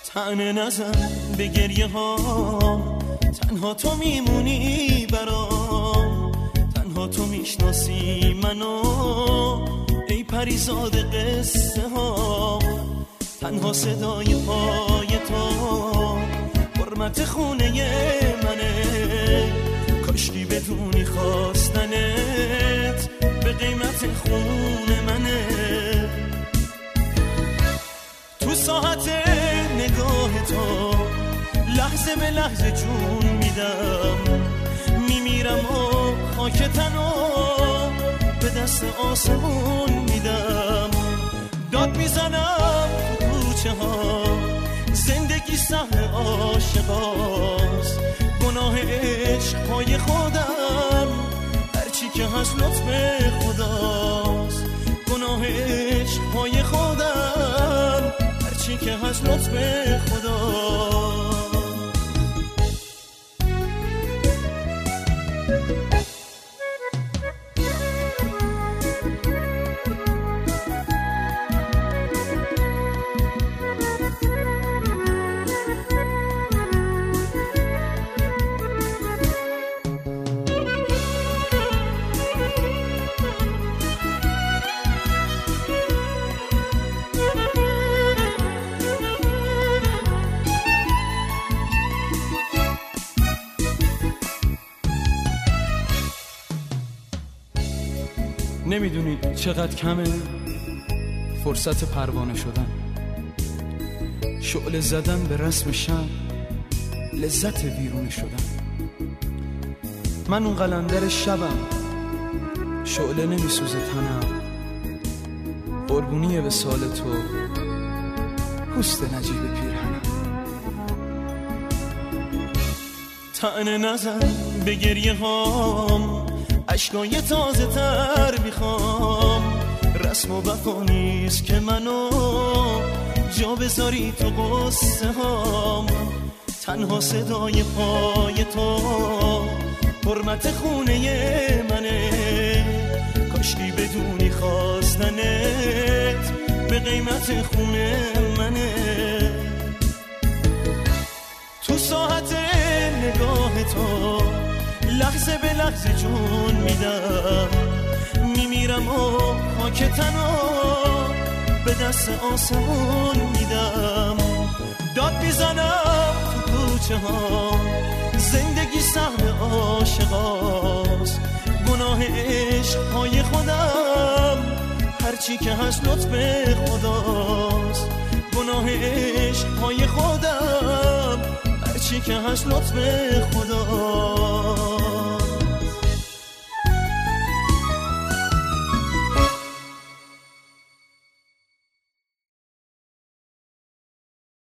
طعنه نزن به گریه ها، تنها تو میمونی برام، تنها تو میشناسی منو ای پریزاد قصه ها. تنها صدای پای تو حرمت خونه منه، کاشکی بدونی خواستنت به قیمت خون منه. تو ساعت نگاه تو لحظه به لحظه جون میدم، میمیرم و خاک تنو به دست آسمون میدم. داد میزنم تو کوچه ها، زندگی صحنه عاشقاست، گناه عشق پای خودم، هرچی که هست لطف خداست. گناه عشق پای خودم، هرچی که هست لطف خداست. نمیدونی چقدر کمه فرصت پروانه شدن، شعله زدن به رسم شب، لذت ویرونه شدن. من اون قلندر شبم، شعله نمیسوزه تنم، قربونی وصال تو پوست نجیب پیرهنم. طعنه نزن به گریه هام، عشقای تازه تر میخوام. رسم و وفا نیست که منو جا بذاری تو قصه هام. تنها صدای پای تو حرمت خونه منه، کاشکی بدونی خواستنت به قیمت خونه منه. تو ساعت نگاه تو لحظه به لحظه جون میدم، میمیرم و خاک تنو به دست آسمون میدم. داد میزنم تو کوچه ها، زندگی صحنه عاشقاست، گناه عشق پای خودم، هرچی که هست لطف خداست. گناه عشق پای خودم، هرچی که هست لطف خداست.